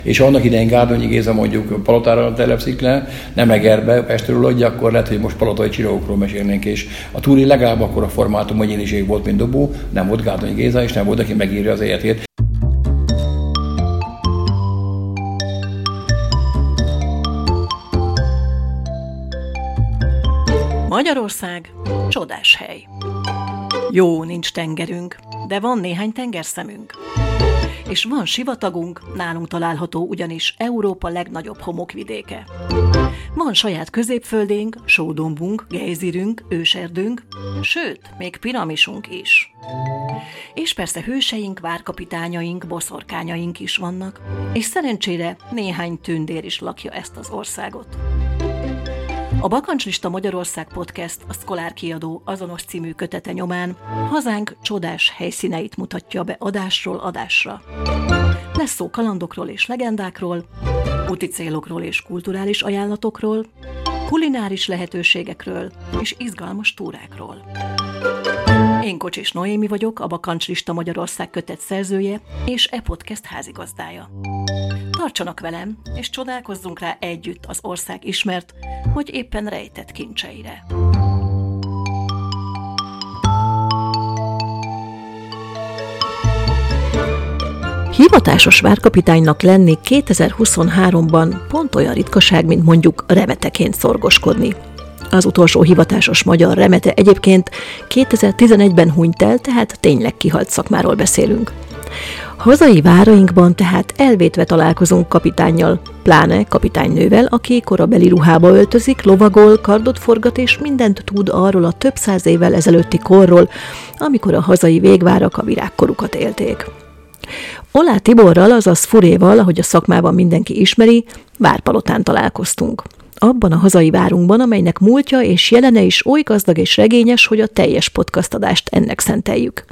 És ha annak idején Gárdonyi Géza mondjuk Palotára telepszik le, nem Egerbe, Pestről adja, akkor lehet, hogy most palotai csillagokról mesélnénk, és a túri legalább akkor a formátum egyéniség volt, mint dobó, nem volt Gárdonyi Géza, és nem volt, aki megírja az életét. Magyarország csodás hely. Jó, nincs tengerünk, de van néhány tengerszemünk. És van sivatagunk, nálunk található ugyanis Európa legnagyobb homokvidéke. Van saját középföldénk, sódombunk, gejzirünk, őserdőnk, sőt, még piramisunk is. És persze hőseink, várkapitányaink, boszorkányaink is vannak, és szerencsére néhány tündér is lakja ezt az országot. A Bakancslista Magyarország Podcast, a Szkolár kiadó azonos című kötete nyomán hazánk csodás helyszíneit mutatja be adásról adásra. Lesz szó kalandokról és legendákról, úti célokról és kulturális ajánlatokról, kulináris lehetőségekről és izgalmas túrákról. Én Kocsis Noémi vagyok, a Bakancslista Magyarország kötet szerzője és e-podcast házigazdája. Tartsanak velem, és csodálkozzunk rá együtt az ország ismert, vagy éppen rejtett kincseire. Hivatásos várkapitánynak lenni 2023-ban pont olyan ritkaság, mint mondjuk remeteként szorgoskodni. Az utolsó hivatásos magyar remete egyébként 2011-ben hunyt el, tehát tényleg kihalt szakmáról beszélünk. Hazai várainkban tehát elvétve találkozunk kapitánnyal, pláne kapitánynővel, aki korabeli ruhába öltözik, lovagol, kardot forgat és mindent tud arról a több száz évvel ezelőtti korról, amikor a hazai végvárak a virágkorukat élték. Oláh Tiborral, azaz Furéval, ahogy a szakmában mindenki ismeri, Várpalotán találkoztunk. Abban a hazai várunkban, amelynek múltja és jelene is oly gazdag és regényes, hogy a teljes podcastadást ennek szenteljük.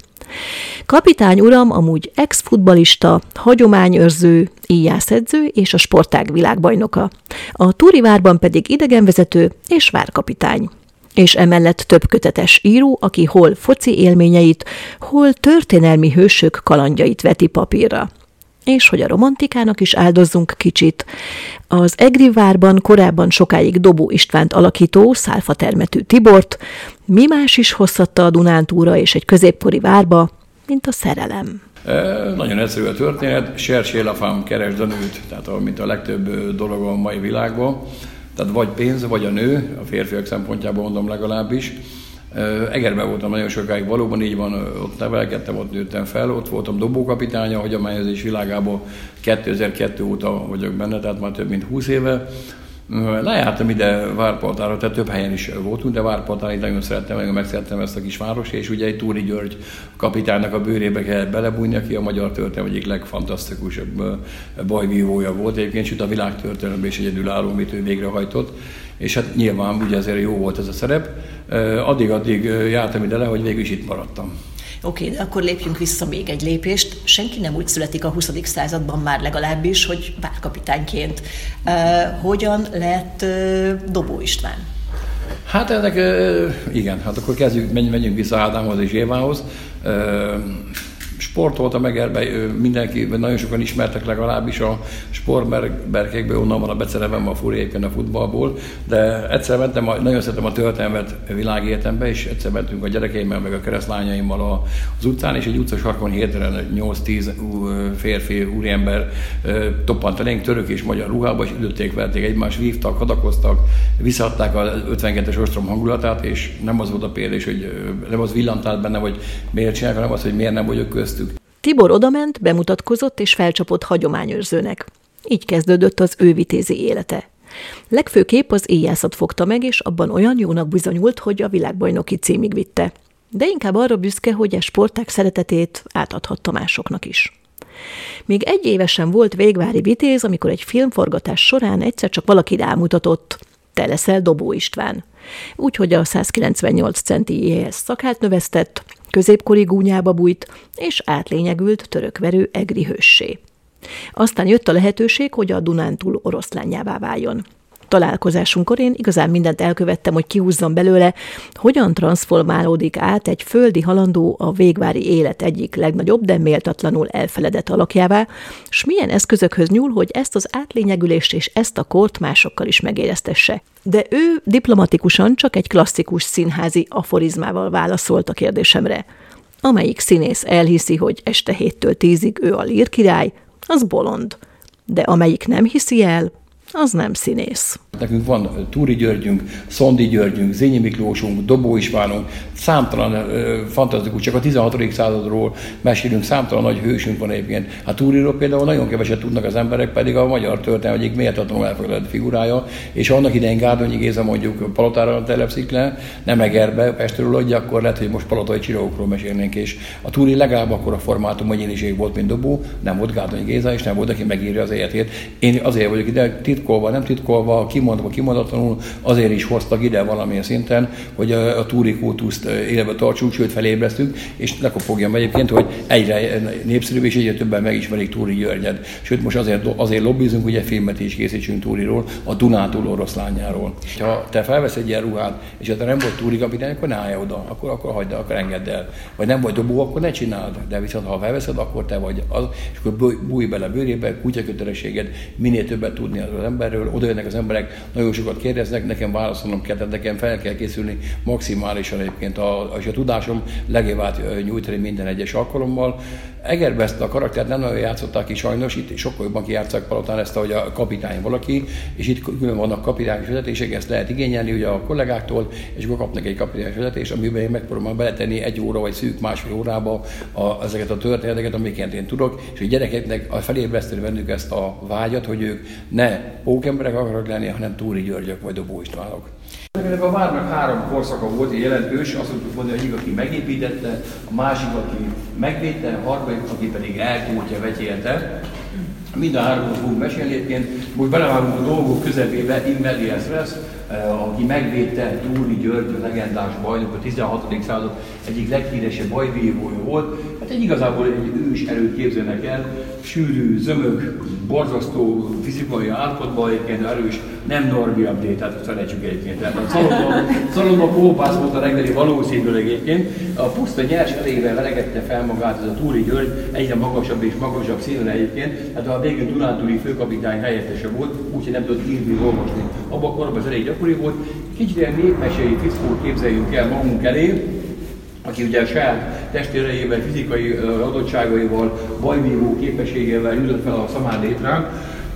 Kapitány uram amúgy ex-futballista, hagyományőrző, íjászedző és a sportág világbajnoka. A túri várban pedig idegenvezető és várkapitány. És emellett több kötetes író, aki hol foci élményeit, hol történelmi hősök kalandjait veti papírra. És hogy a romantikának is áldozzunk kicsit, az Egri várban korábban sokáig Dobó Istvánt alakító, szálfatermetű Tibort mi más is hozhatta a Dunántúra és egy középkori várba, mint a szerelem. Nagyon egyszerű a történet, Cherchez la femme, keresd a nőt, tehát mint a legtöbb dolog a mai világban. Tehát vagy pénz, vagy a nő, a férfiak szempontjából mondom legalábbis. Egerben voltam nagyon sokáig, valóban így van, ott nevelkedtem, ott nőttem fel, ott voltam dobókapitánya, a hagyományozás világában 2002 óta vagyok benne, tehát már több mint 20 éve. Lejártam ide Várpalotára, tehát több helyen is voltunk, de Várpalotára nagyon szerettem, nagyon megszerettem ezt a kis város, és ugye egy Túri György kapitánynak a bőrébe kellett belebújni, aki a magyar történelem egyik legfantasztikusabb bajvívója volt egyébként, sőt a világtörténelemben is egyedülálló, amit ő végrehajtott. És hát nyilván ugye azért jó volt ez a szerep. Addig jártam ide le, hogy végül is itt maradtam. Oké, de akkor lépjünk vissza még egy lépést. Senki nem úgy születik a 20. században már legalábbis, hogy várkapitányként. Hogyan lett Dobó István? Hát ennek, igen, hát akkor menjünk vissza Ádámhoz és Évához. Sportoltam Egerben, mindenki, nagyon sokan ismertek legalábbis a sportberkekből, onnan van a becerevem a Furiéken a futballból, de egyszer mentem, nagyon szeretem a történelmet világéletembe, és egyszer mentünk a gyerekeimmel, meg a keresztlányaimmal az utcán, és egy utcasarkon hirtelen 8-10 férfi, úriember toppant elénk, török és magyar ruhába, és ütötték, verték egymást, vívtak, hadakoztak, visszaadták az 52-es ostrom hangulatát, és nem az volt a példa, hogy nem az villant át benne, hogy miért csinálják, hanem az, hogy miért nem vagyok köztük. Tibor odament, bemutatkozott és felcsapott hagyományőrzőnek. Így kezdődött az ő vitézi élete. Legfőképp az íjászat fogta meg, és abban olyan jónak bizonyult, hogy a világbajnoki címig vitte. De inkább arra büszke, hogy a sportág szeretetét átadhatta másoknak is. Még egy évesen volt végvári vitéz, amikor egy filmforgatás során egyszer csak valaki rámutatott: te leszel Dobó István. Úgyhogy a 198 centiéhez szakát növesztett, középkori gúnyába bújt, és átlényegült törökverő egri hőssé. Aztán jött a lehetőség, hogy a Dunántúl oroszlánjává váljon. találkozásunkkor én igazán mindent elkövettem, hogy kihúzzam belőle, hogyan transformálódik át egy földi halandó a végvári élet egyik legnagyobb, de méltatlanul elfeledett alakjává, s milyen eszközökhöz nyúl, hogy ezt az átlényegülést és ezt a kort másokkal is megéreztesse. De ő diplomatikusan csak egy klasszikus színházi aforizmával válaszolt a kérdésemre. Amelyik színész elhiszi, hogy este 7-től 10-ig ő a lírkirály, az bolond. De amelyik nem hiszi el, az nem színész. Nekünk van Túri Györgyünk, Szondi Györgyünk, Zényi Miklósunk, Dobó Istvánunk, számtalan fantasztikus, csak a 16. századról mesélünk, számtalan nagy hősünk van egyébként. Hát Túriról például nagyon keveset tudnak az emberek, pedig a magyar történelem egyik méltatlanul elfogadott figurája, és annak idején Gárdonyi Géza mondjuk Palotára telepszik le, nem Egerbe, Pestről adja, akkor lehet, hogy most palotai csiragokról mesélnénk, és a Túri legalább akkor a formátum egyéniség volt, mint Dobó, nem volt Gárdonyi Géza, és nem volt, aki megírja az életét. Én azért vagyok ide titkolva, nem titkolva, kimondatlanul, azért is hoztak ide valamilyen szinten, hogy a Túri kultuszt életbe tartsuk, sőt felébresztünk, és lekofogjam egyébként, hogy egyre népszerűbb és egyre többen megismerik Túri Györgyet. Sőt, most azért lobbizunk, hogy egy filmet is készítsünk Túriról, a Dunántúl oroszlányáról. Ha te felvesz egy ilyen ruhát, és ha te nem vagy Túri kapitány, akkor ne állj oda, akkor hagyd el, akkor engedd el. Vagy nem vagy Dobó, akkor ne csináld. De viszont ha felveszed, akkor te vagy az, és akkor bújj bele bőrébe, kutyakötelességed, minél többet tudni az emberről, oda jönnek az emberek, nagyon sokat kérdeznek, nekem válaszolnom kell, tehát nekem fel kell készülni maximálisan egyébként a tudásom legjobbát nyújtani minden egyes alkalommal. Egerbe ezt a karaktert nem nagyon játszották ki sajnos, itt sokkal jobban kijátszák Palotán ezt, hogy a kapitány valaki, és itt külön vannak kapitányos vezetések, ezt lehet igényelni ugye a kollégáktól, és akkor kapnak egy kapitányos vezetést, amiben én megpróbálom beletenni 1 óra vagy szűk másfél órába ezeket a történeteket, amiket én tudok, és a gyerekeknek felébreszteni bennük ezt a vágyat, hogy ők ne pókemberek akarnak lenni, hanem Túri Györgyök vagy Dobó Istvánok. Ennek a várnak 3 korszaka volt jelentős, azt tudjuk mondani, hogy aki megépítette, a másik, aki megvédte, a harmadik, aki pedig elkúrtja, vetyélte. Mind a 3-ról fogunk mesélni egyébként. Most belevágunk a dolgok közepébe, in medias res, aki megvédte Túri György, a legendás bajnok, a 16. század egyik leghíresebb bajvívója volt. Hát igazából egy ős erőt képzelnek el, sűrű, zömök, borzasztó fizikai állapotban, egyébként erős, nem Norbi Abdé, tehát felejtsük egyébként. Tehát a Szalomba Kópász volt a reggeli valószínűleg egyébként. A puszta nyers elejével velegette fel magát ez a Túri György, egyre magasabb és magasabb színen egyébként. Tehát a végül Dunántúli főkapitány helyettese volt, úgyhogy nem tudott írni, olvasni. Abban a korban ez elég gyakori volt. Kicsit ilyen népmesei fickót képzeljünk el magunk elé, aki ugye a saját testérejével, fizikai adottságaival, bajvívó képességével jutott fel a szamár létrán,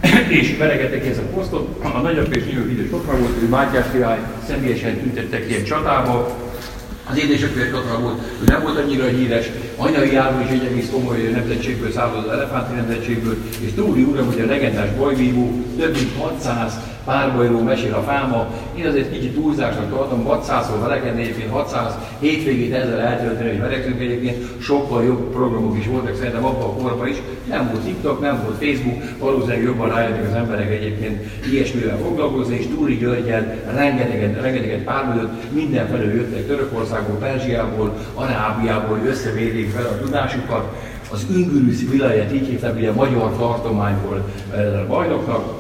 és veregettek ezt a posztot. A nagyapja és nagyon híres otra volt, hogy Mátyás király személyesen tüntettek ilyen csatába. Az édesapja egy otra volt, ő nem volt annyira híres, anyai áron is egy egész komoly nemzetségből származott, az elefánti nemzetségből, és Túri uram, hogy a legendás bajvívó, több mint 600 párbajról mesél a fáma. Én azért kicsit túlzásnak tartom, 600-szor verekedni, egyébként 600 hétvégét ezzel eltölteni, hogy verekszünk egyébként, sokkal jobb programok is voltak szerintem abban a korban is. Nem volt TikTok, nem volt Facebook, valószínűleg jobban rájöttek az emberek egyébként ilyesmivel foglalkozni, és Túri Györggyel rengeteget párbajot, mindenfelől jöttek Törökországból, Perzsiából, Arábiából, hogy összemérjék fel a tudásukat. Az Üngürüsz vilayet, így hívták ugye a magyar tartományból bajnoknak,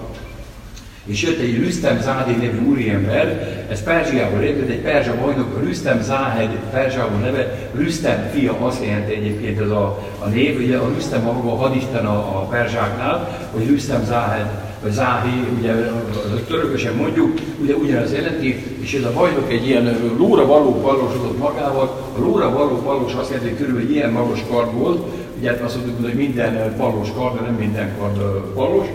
és jött egy Rüstem Záhedi nevű úriember, ez Perzsiából érkezett, egy perzsa bajnok, Rüstem Záhed, Perzsából neve, Rüstem fia, azt jelenti egyébként ez a név, ugye a Rüstem maga a hadisten a perzsáknál, hogy Rüstem Záhed, vagy Záhi, ugye törökösen mondjuk, ugye ugyanaz jelenti, és ez a bajnok egy ilyen lóra való pallosodott magával, a lóra való pallos azt jelenti, hogy körülbelül egy ilyen magas kard volt, ugye azt mondjuk, hogy minden pallos kard, de nem minden kard pallos.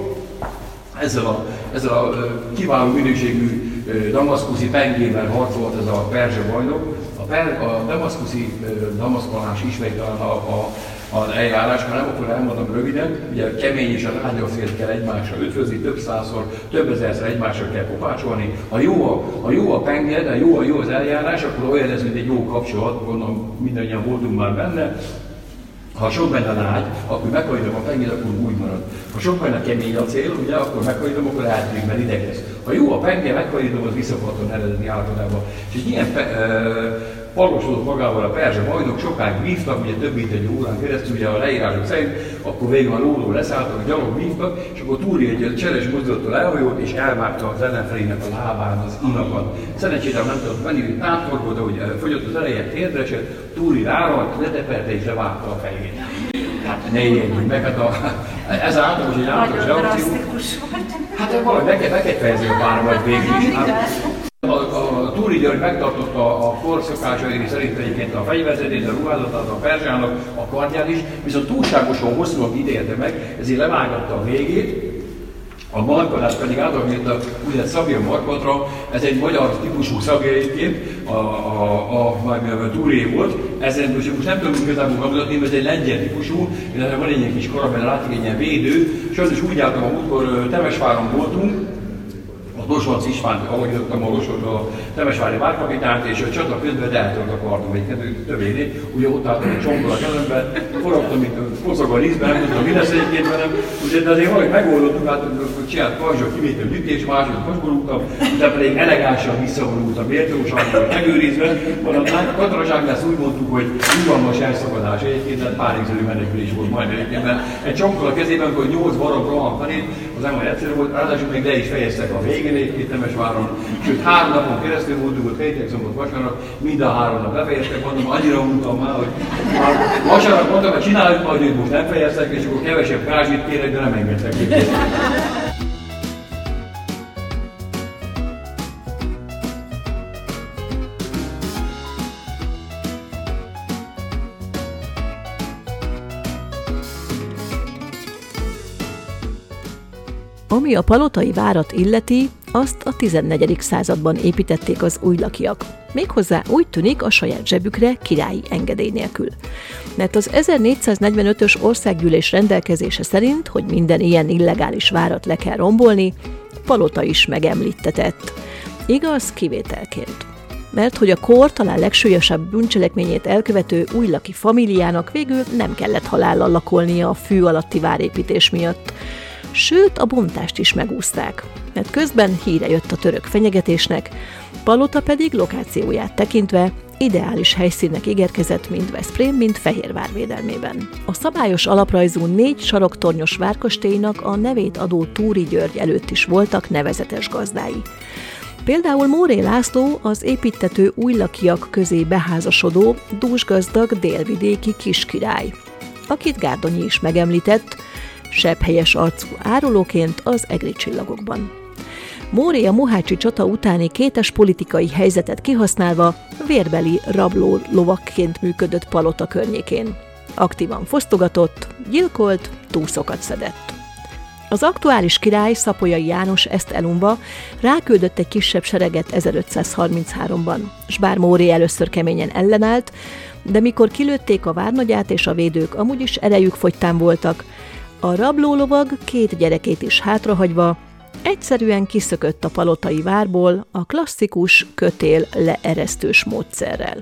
Ezzel a kiváló minőségű damaszkuszi pengével harcolt ez a perzsa bajnok. A damaszkuszi damaszkolás ismeri talán az eljárás, mert nem akkor elmondom röviden, ugye kemény és a lágyafélt kell egymásra ötvözni, több százszor, több ezerszer egymásra kell kopácsolni. Ha jó a penged, ha jó az eljárás, akkor olyan ez, mint egy jó kapcsolat, gondolom mindannyian voltunk már benne. Ha sok benne lágy, akkor meghajtom a pengét, akkor úgy marad. Ha sok benne kemény acél, ugye, akkor meghajtom, akkor eltűnik, mert ideg lesz. Ha jó a penge, meghajtom, az visszapaton eredeti állapotába. És egy ilyen pallosodott magával a perzsa bajnok, sokáig vívtak, ugye több mint egy órán keresztül, ugye a leírások szerint, akkor végül a lóról leszálltak, gyalog vívtak, és akkor Túri egy cseres mozdulattal elhajolt, és elvágta az ellenfelének a lábán az inakat. Szerencsétlen nem tudott venni, hogy tátorgott, de hogy fogyott az ereje, térdre esett, Túri ráralt, leteperte és levágta a fejét. Hát ne éljünk meg, ez általános egy általános reakció. Hát valahogy be kell fejezni a páromat végül is. A Túri György megtartotta a korszakásai szerint egyébként a fegyverzetét, a ruházatát, a perzsának, a kardját is, viszont túlságosan hosszúan ítélte meg, ezért levágatta a végét, a markadát pedig átadott a úgynevezett szabja markatra, ez egy magyar típusú szabja egyébként, a Túré volt, ezen most nem tudunk igazából bemutatni, mert ez egy lengyel típusú, illetve van egy ilyen kis karabel, látszik egy ilyen védő, sajnos úgy álltam, amikor Temesváron voltunk, a Losonc István, ahogy jöttem a temesvári várkapitányt, és a csata közben eltört a kardom egy többénél, ugye ott álltam egy csomból a kezemben, forogtam, mint koszog a rízben, nem tudtam, mi lesz egyébként velem, de azért valahogy megoldottuk, hát csinált pajzsok, kivétem ütés, második hasborultam, de pedig elegánsan visszavonultam, méltósan, megőrizve, a katonaságnál ezt úgy mondtuk, hogy nyugalmas elszakadás egyébként, tehát párizszerű menekülés volt majd egyébként, egy csomból a kezében, hogy 8 barab rohan tanít, az nem olyan egyszerű volt, ráadásul még le is fejeztek a végén egy-két Temesváron, sőt 3 napon keresztül voltunk ott hétig, szombat, vasárnap, mind a 3 nap befejeztek, mondom, annyira untam már, hogy vasárnap mondtam, hogy csináljuk majd, hogy most nem fejeztek, és akkor kevesebb kázsit kérek, de nem engedtek ki. Ami a palotai várat illeti, azt a 14. században építették az újlakiak. Méghozzá úgy tűnik a saját zsebükre királyi engedély nélkül. Mert az 1445-ös országgyűlés rendelkezése szerint, hogy minden ilyen illegális várat le kell rombolni, palota is megemlítetett. Igaz, kivételként. Mert hogy a kor talán legsúlyosabb bűncselekményét elkövető újlaki famíliának végül nem kellett halállal lakolnia a fű alatti várépítés miatt. Sőt, a bontást is megúszták, mert közben híre jött a török fenyegetésnek, palota pedig lokációját tekintve ideális helyszínnek ígérkezett mind Veszprém, mind Fehérvár védelmében. A szabályos alaprajzú 4 saroktornyos várkastélynak a nevét adó Túri György előtt is voltak nevezetes gazdái. Például Móré László az építtető újlakiak közé beházasodó, dúsgazdag délvidéki kiskirály, akit Gárdonyi is megemlített, sebhelyes arcú árulóként az Egri csillagokban. Móré a mohácsi csata utáni kétes politikai helyzetet kihasználva vérbeli rabló lovakként működött palota környékén. Aktívan fosztogatott, gyilkolt, túszokat szedett. Az aktuális király, Szapolyai János ezt elunva ráküldött egy kisebb sereget 1533-ban, s bár Móré először keményen ellenállt, de mikor kilőtték a várnagyát és a védők amúgy is erejük fogytán voltak, a rablólovag 2 gyerekét is hátrahagyva egyszerűen kiszökött a palotai várból a klasszikus kötél-leeresztős módszerrel.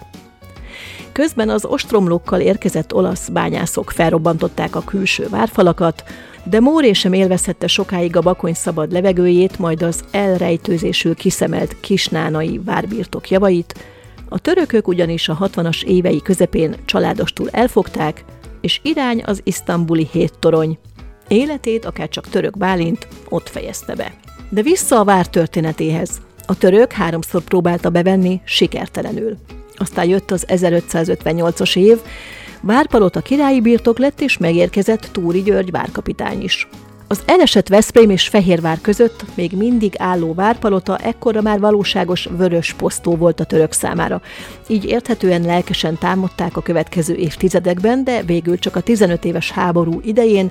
Közben az ostromlókkal érkezett olasz bányászok felrobbantották a külső várfalakat, de Móré sem élvezhette sokáig a bakony szabad levegőjét, majd az elrejtőzésül kiszemelt kisnánai várbirtok javait, a törökök ugyanis a 60-as évei közepén családostul elfogták, és irány az isztambuli 7 torony. Életét akárcsak Török Bálint ott fejezte be. De vissza a vár történetéhez. A török 3-szor próbálta bevenni, sikertelenül. Aztán jött az 1558-as év, Várpalota királyi birtok lett, és megérkezett Túri György várkapitány is. Az elesett Veszprém és Fehérvár között még mindig álló várpalota ekkorra már valóságos vörös posztó volt a török számára. Így érthetően lelkesen támadták a következő évtizedekben, de végül csak a 15 éves háború idején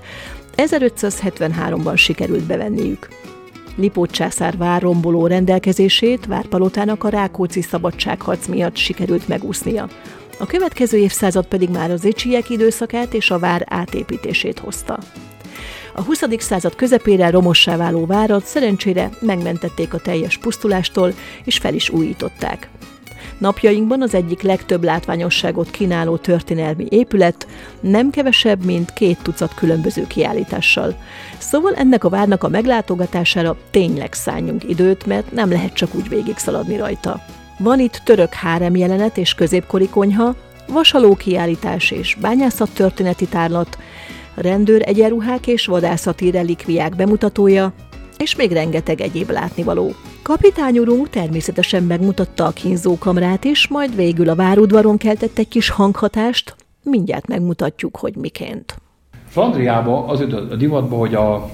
1573-ban sikerült bevenniük. Lipót császár várromboló rendelkezését Várpalotának a Rákóczi szabadságharc miatt sikerült megúsznia. A következő évszázad pedig már az Zichyek időszakát és a vár átépítését hozta. A 20. század közepére romossá váló várat szerencsére megmentették a teljes pusztulástól, és fel is újították. Napjainkban az egyik legtöbb látványosságot kínáló történelmi épület, nem kevesebb, mint 2 tucat különböző kiállítással. Szóval ennek a várnak a meglátogatására tényleg szálljunk időt, mert nem lehet csak úgy végigszaladni rajta. Van itt török hárem jelenet és középkori konyha, vasaló kiállítás és bányászattörténeti tárlat, rendőr egyenruhák és vadászati relikviák bemutatója, és még rengeteg egyéb látnivaló. Kapitány urunk természetesen megmutatta a kínzókamrát is, majd végül a várudvaron keltett egy kis hanghatást, mindjárt megmutatjuk, hogy miként. Flandriában az jutott a divatba, hogy a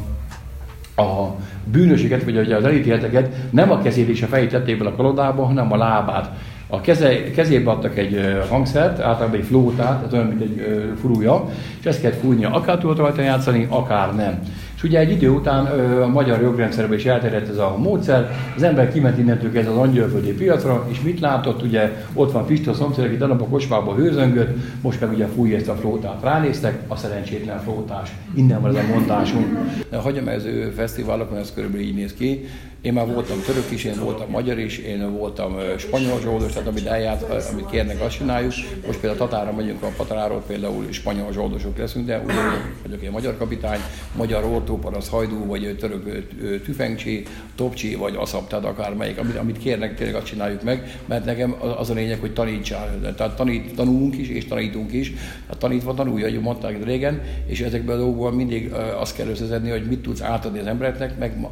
bűnösöket, vagy az elítélteket nem a kezét és a fejét tették bele a kalodába, hanem a lábát. A kezébe adtak egy hangszert, általában egy flótát, ez olyan, mint egy furúja, és ezt kellett fújnia. Akár tudott rajta játszani, akár nem. És ugye egy idő után a magyar jogrendszerben is elterjedt ez a módszer, az ember kiment innentől ez az angyalföldi piacra, és mit látott? Ugye ott van Pista szomszéd, aki darab a kocsmába hőzöngött, most meg ugye fújja ezt a flótát. Ránéztek, a szerencsétlen flótás. Innen van ez a mondásunk. A hagyományozó fesztiválokon ez körülbelül így néz ki. Én már voltam török is, én voltam magyar is, én voltam spanyol zsoldos, tehát amit kérnek, azt csináljuk. Most például Tatára megyünk, a Pataráról például spanyol zsoldosok leszünk, de ugye vagyok én magyar kapitány, magyar ortóparasz, hajdú, vagy török tüfengcsi, topcsi, vagy aszap, tehát akármelyik, amit kérnek, tényleg azt csináljuk meg, mert nekem az a lényeg, hogy tanítsál. Tehát tanulunk is, és tanítunk is. Hát tanítva tanulja, hogy mondták régen, és ezekben a dolgokban mindig azt kell összeszedni, hogy mit tudsz átadni az embereknek, meg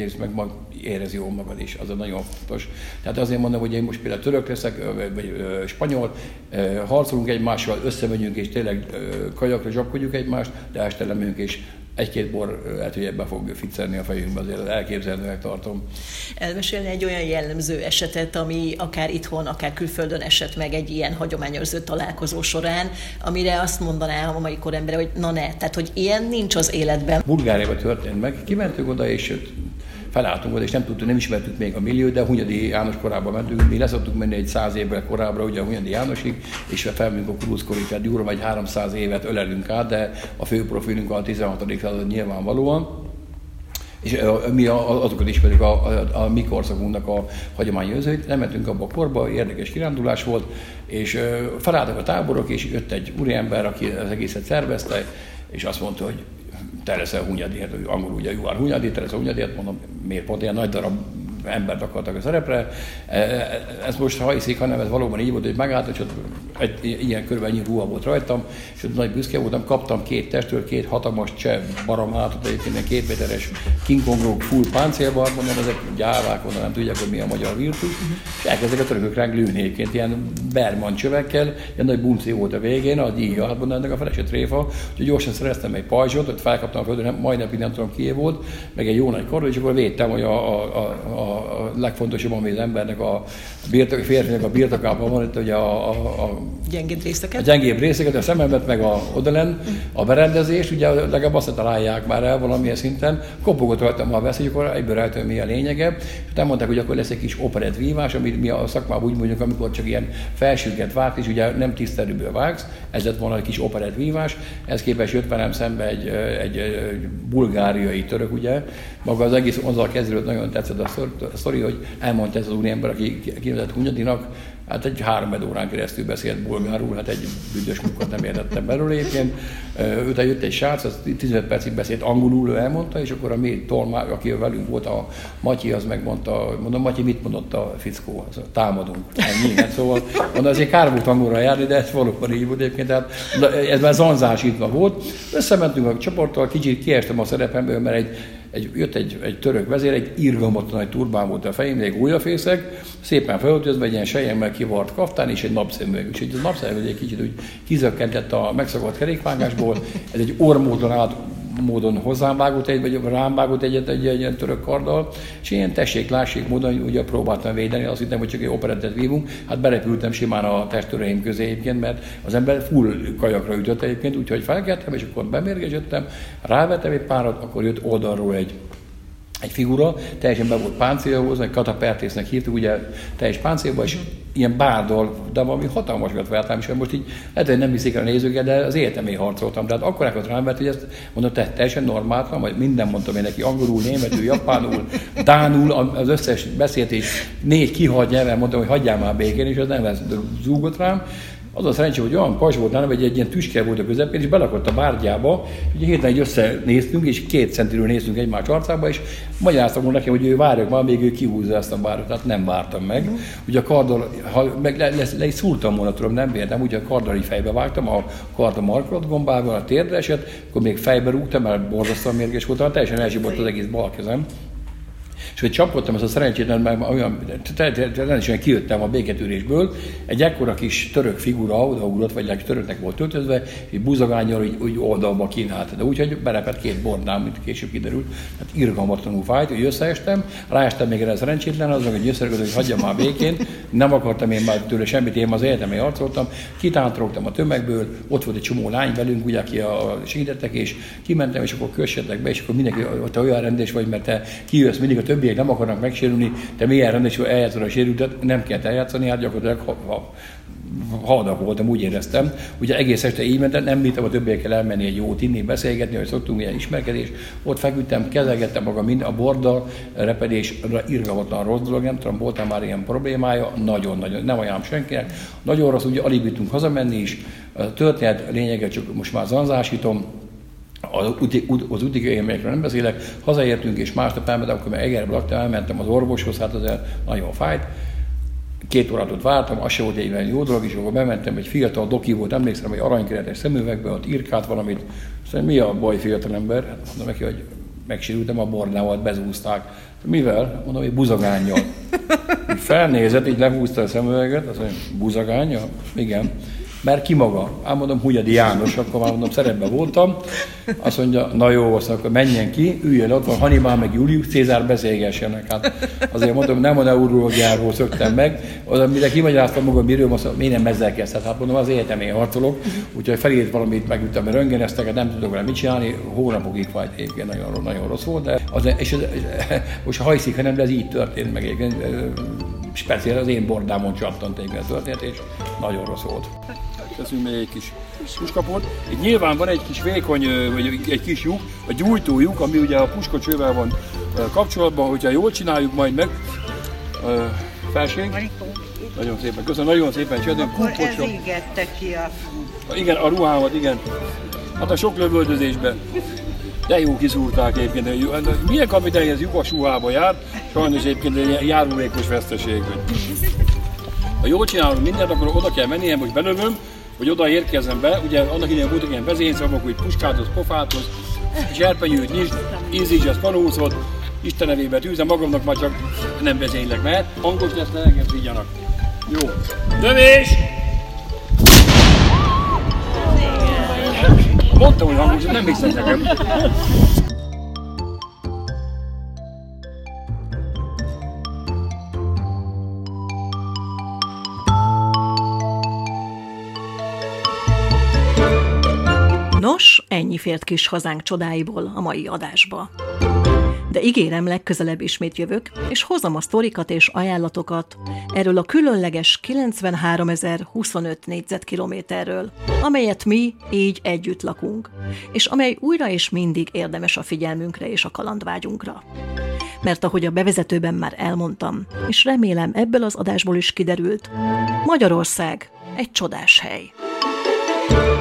érez jól magad is, az nagyon fontos. Tehát azért mondom, hogy én most például török leszek, vagy spanyol, harcolunk egymással, összemegyünk és tényleg kajakra zsapkodjuk egymást, de este lemegyünk és egy-két bor lehet, hogy ebbe fog ficcerni a fejünkbe, azért elképzelhetőnek tartom. Elmesélni egy olyan jellemző esetet, ami akár itthon, akár külföldön esett meg egy ilyen hagyományőrző találkozó során, amire azt mondaná a mai korember, hogy na ne, tehát hogy ilyen nincs az életben. Bulgáriában történt meg, kimentünk oda és felálltunk oda, és nem ismertük még a milliót, de Hunyadi János korában mentünk. Mi leszoktunk menni egy 100 évvel korábbra, ugye a Hunyadi Jánosig, és felmegyünk a Kuruckorig, tehát durva vagy 300 évet ölelünk át, de a fő profilunk a 16. század nyilvánvalóan. És mi azokat ismerjük a mi korszakunknak a hagyományőrzőit. Nem mentünk abba a korba, érdekes kirándulás volt, és felálltak a táborok, és jött egy úriember, aki az egészet szervezte, és azt mondta, hogy te leszel Hunyadi, angolul ugye you are Hunyadi, te leszel Hunyadi, mondom, miért pont ilyen nagy darab embert akartak a szerepre. Ez most ha hiszik, hanem ez valóban így volt, hogy megállt, és ott ilyen körülbelül ennyi ruha volt rajtam, és ott nagy büszke voltam, kaptam 2 testről, 2 hatalmas cseh baromátot, egyébként 2 méteres King Kongról full páncélban, mondom, ezek gyávák, onnan nem tudják, hogy mi a magyar virtus, és elkezdtek a törökök ránk lőni egyébként ilyen Berman csövekkel, ilyen nagy bunci volt a végén, az így mondom, ennek a felese tréfa, úgyhogy gyorsan szereztem egy pajzsot, ott felkaptam a földön, majdnem nem tudom ki volt, meg egy jó nagy karról, és akkor védtem, hogy a legfontosabb, ami az embernek a férfinak a birtokában van, hogy a gyengébb részeket. A gyengébb részeket, a szememet, meg odalen a berendezés, ugye legalább azt találják már el valamilyen szinten. Kopogott rajtam a vesz, hogy akkor egyből rájöttem, mi a lényege. És nem mondták, hogy akkor lesz egy kis operett vívás, amit mi a szakmában úgy mondjuk, amikor csak ilyen felsőket vágsz, és ugye nem tisztelőből vágsz, ez lett volna egy kis operett vívás. Ez képest jött velem szembe egy bulgáriai török, ugye. Maga az egész azzal kezdődött, nagyon tetszett a sztori, hogy elmondta ez az úriember, aki kinevezett Hunyadinak, hát egy 3 órán keresztül beszélt bulgárul, hát egy büdös munkát nem értettem belőle egyébként. Utána jött egy srác, az 15 percig beszélt angolul, ő elmondta, és akkor a mi tolmács, aki velünk volt, a Matyi, az megmondta, mondom, Matyi, mit mondott a fickó? Támadunk. Ennyi, hát szóval, mondom, azért kár volt angolra járni, de ez valóban így volt egyébként, tehát ez már zanzásítva volt. Összementünk a csoporttal, kicsit kiestem a szerepemből, mert jött egy török vezér, egy irgalmatlan nagy turbán volt a fején, egy gólyafészek, szépen felöltözve, egy ilyen selyemmel kivart kaftán és egy napszemüveg. Úgyhogy a napszemüveg egy kicsit úgy kizökkentett a megszakadt kerékvágásból, ez egy orrmódon módon hozzám vágott vagy rám vágott egy ilyen török karddal, és ilyen tessék-lássék módon ugye próbáltam védeni, azt hittem, hogy csak egy operettet vívunk, hát berepültem simán a testőreim közé egyébként, mert az ember full kajakra ütött egyébként, úgyhogy felkeltem, és akkor bemérgeződtem, rávettem egy párat, akkor jött oldalról egy figura, teljesen be volt páncélhoz, egy katapertésznek hívtuk, ugye teljes páncélba, és ilyen bárdal, de valami hatalmasat vertem, és most így lehet, hogy nem viszik el a nézőket, de az életemért harcoltam. Tehát akkor elkezd rám vett, hogy ezt mondom, te teljesen normáltan, majd minden mondtam én neki, angolul, németül, japánul, dánul, az összes beszélt, és 4 kihalt nyelven mondtam, hogy hagyjál már békén, és az nem ez zúgott rám. Az a szerencsé, hogy olyan pajzs volt nálam, hogy egy ilyen tüske volt a közepén, és belakott a bárgyába, ugye hirtelen így összenéztünk, és 2 centiről néztünk egymás arcába, és magyaráztam volna nekem, hogy ő várjak már, még ő kihúzza ezt a bárot, tehát nem vártam meg. Ugye a karddal, ha meg le is szúrtam volna, tudom, nem véltem, ugye a karddal így fejbe vágtam, a kard a markolatgombával, a térdre esett, akkor még fejbe rúgtam, mert borzasztóan mérges voltam, teljesen elzsibott az egész bal kezem. És hogy csapkodtam ezt a szerencsétlen, mert olyan, rendesen kijöttem a béketűrésből, egy ekkora kis török figura odaugrott, vagy egy töröknek volt öltözve, és buzagánnyal úgy oldalba kínált. De úgyhogy berepett 2 bordám, mint később kiderült. Hát irgalmatlanul fájt, hogy összeestem, ráestem még erre a szerencsétlen, azon, hogy összeregődött, hogy hagyjam már békén. Nem akartam én már tőle semmit, én az egyetemé harcoltam. Kitántorogtam a tömegből, ott volt egy csomó lány velünk, ugye, aki segítettek, és kimentem, és akkor kössetek be, és akkor mindenki, te olyan rendes vagy, mert te kijössz mindig a többiek nem akarnak megsérülni, te milyen rendes, hogy eljátszol a sérültet, nem kellett eljátszani, hát gyakorlatilag halnak voltam, úgy éreztem. Ugye egész este így mentem, nem bírtam a többiekkel elmenni egy jót inni, beszélgetni, hogy szoktunk ilyen ismerkedés. Ott feküdtem, kezelgettem magam a borddal, repedés, irgalmatlan rossz dolog, nem tudom, voltam már ilyen problémája, nagyon-nagyon, nem ajánlom senkinek. Nagyon rossz, ugye alig bírtunk hazamenni is. A történet lényeget csak most már zanzásítom. Az úti élményekről nem beszélek, hazaértünk és másnap elmentem, akkor meg Egerbe laktam, elmentem az orvoshoz, hát az nagyon fájt. 2 órát ott vártam, az se volt egy jó dolog, és akkor bementem, egy fiatal doki volt, emlékszem, hogy aranykeretes szemüvegben, ott írkált valamit. Aztán mi a baj, fiatalember? Hát mondom neki, hogy megsérültem a bornával, bezúzták. Mivel? Mondom, hogy buzagánnyal. Felnézett, így lehúzta a szemüveget, azt mondja, buzagánnyal? Igen. Mert ki maga? Mondom, Hunyadi János, akkor már mondom, szerepben voltam. Azt mondja, na jó, azt akkor menjen ki, üljön ott van Hannibal meg Julius Cézár, beszélgessenek. Hát azért mondom, nem a neurológiáról szöktem meg, mire kimagyaráztam magam, miről, azt mondom, én nem ezzel kezdtem. Hát mondom, az egyetemén harcolok, úgyhogy felírt valamit, megüttem, mert röntgeneztek, nem tudok vele mit csinálni, hónapokig fájt, egyébként nagyon rossz volt, de és most hajszik, hanem de ez így történt meg egyébként. Speciál az én bordámon csattant egyébként a történet, és nagyon rossz volt. Teszünk még egy kis puskapot. Itt nyilván van egy kis vékony, vagy egy kis lyuk, a gyújtólyuk, ami ugye a puskacsővel van kapcsolatban, hogyha jól csináljuk majd meg. Felség. Nagyon szépen, köszönöm, nagyon szépen csinálom. Akkor ez égette ki a... Igen, a ruhámat, igen. Hát a sok lövöldözésben. De jó kiszúrták egyébként. Milyen kapitány ez lyukas ruhába jár? Sajnos egyébként egy járulékos veszteség. Ha jól csinálunk mindent, akkor oda kell menni, most belövöm, hogy oda érkezzem be. Ugye annak idején voltak ilyen vezényszavak, hogy puskáthoz, pofáthoz, zserpenyőt nyisd, ízítsd a spanócot, Isten nevébe tűzem, magamnak már csak nem vezénylek, mert hangos lesz, ne engem figyeljenek. Jó. Lövés! Mondtam, hogy hangos, nem hiszem nekem. Nos, ennyi fért kis hazánk csodáiból a mai adásba. De ígérem, legközelebb ismét jövök, és hozom a sztorikat és ajánlatokat erről a különleges 93.025 négyzetkilométerről, amelyet mi így együtt lakunk, és amely újra és mindig érdemes a figyelmünkre és a kalandvágyunkra. Mert ahogy a bevezetőben már elmondtam, és remélem ebből az adásból is kiderült, Magyarország egy csodás hely.